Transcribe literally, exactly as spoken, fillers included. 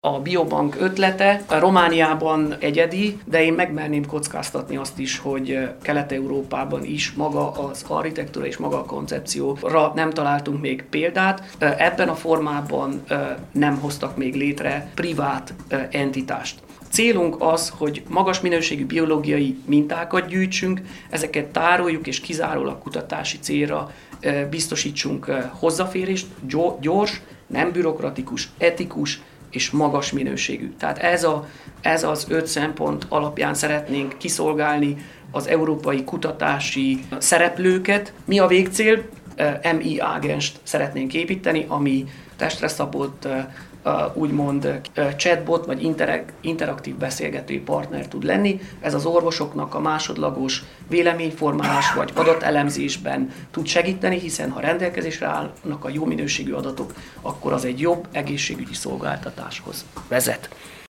A biobank ötlete Romániában egyedi, de én megmerném kockáztatni azt is, hogy Kelet-Európában is maga az architektúra és maga a koncepcióra nem találtunk még példát. Ebben a formában nem hoztak még létre privát entitást. Célunk az, hogy magas minőségű biológiai mintákat gyűjtsünk, ezeket tároljuk és kizárólag kutatási célra biztosítsunk hozzáférést, gyors, nem bürokratikus, etikus és magas minőségű. Tehát ez, a, ez az öt szempont alapján szeretnénk kiszolgálni az európai kutatási szereplőket. Mi a végcél? em i ágenst szeretnénk építeni, ami testre szabott, úgymond chatbot vagy interaktív beszélgető partner tud lenni. Ez az orvosoknak a másodlagos véleményformálás vagy adatelemzésben tud segíteni, hiszen ha rendelkezésre állnak a jó minőségű adatok, akkor az egy jobb egészségügyi szolgáltatáshoz vezet.